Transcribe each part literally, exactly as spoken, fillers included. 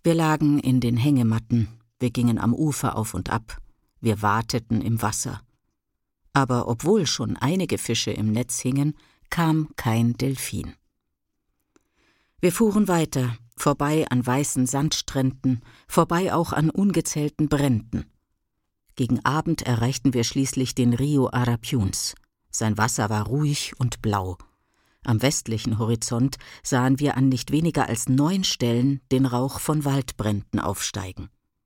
Wir lagen in den Hängematten, wir gingen am Ufer auf und ab, wir wateten im Wasser. Aber obwohl schon einige Fische im Netz hingen, kam kein Delfin. Wir fuhren weiter, vorbei an weißen Sandstränden, vorbei auch an ungezählten Bränden. Gegen Abend erreichten wir schließlich den Rio Arapiuns. Sein Wasser war ruhig und blau. Am westlichen Horizont sahen wir an nicht weniger als neun Stellen den Rauch von Waldbränden aufsteigen.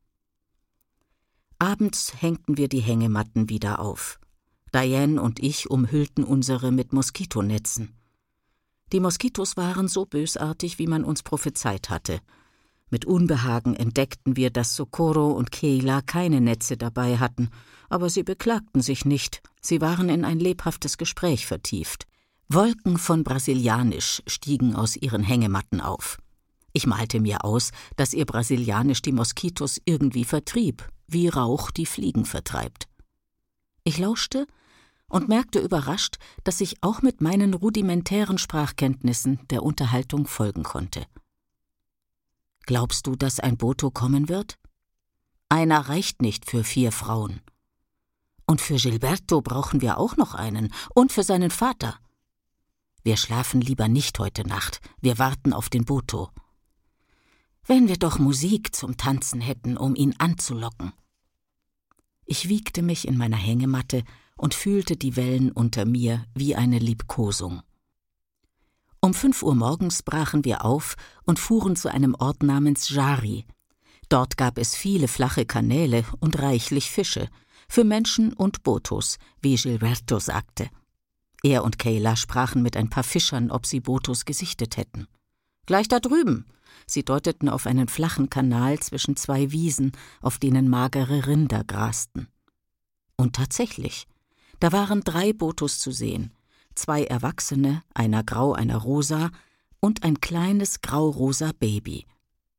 Abends hängten wir die Hängematten wieder auf. Diane und ich umhüllten unsere mit Moskitonetzen. Die Moskitos waren so bösartig, wie man uns prophezeit hatte. Mit Unbehagen entdeckten wir, dass Socorro und Keila keine Netze dabei hatten, aber sie beklagten sich nicht, sie waren in ein lebhaftes Gespräch vertieft. Wolken von Brasilianisch stiegen aus ihren Hängematten auf. Ich malte mir aus, dass ihr Brasilianisch die Moskitos irgendwie vertrieb, wie Rauch die Fliegen vertreibt. Ich lauschte und merkte überrascht, dass ich auch mit meinen rudimentären Sprachkenntnissen der Unterhaltung folgen konnte. »Glaubst du, dass ein Boto kommen wird? Einer reicht nicht für vier Frauen. Und für Gilberto brauchen wir auch noch einen und für seinen Vater. Wir schlafen lieber nicht heute Nacht, wir warten auf den Boto. Wenn wir doch Musik zum Tanzen hätten, um ihn anzulocken.« Ich wiegte mich in meiner Hängematte und fühlte die Wellen unter mir wie eine Liebkosung. Um fünf Uhr morgens brachen wir auf und fuhren zu einem Ort namens Jari. Dort gab es viele flache Kanäle und reichlich Fische, für Menschen und Botos, wie Gilberto sagte. Er und Keila sprachen mit ein paar Fischern, ob sie Botos gesichtet hätten. »Gleich da drüben«, sie deuteten auf einen flachen Kanal zwischen zwei Wiesen, auf denen magere Rinder grasten. Und tatsächlich, da waren drei Botos zu sehen, zwei Erwachsene, einer grau, einer rosa und ein kleines grau-rosa Baby.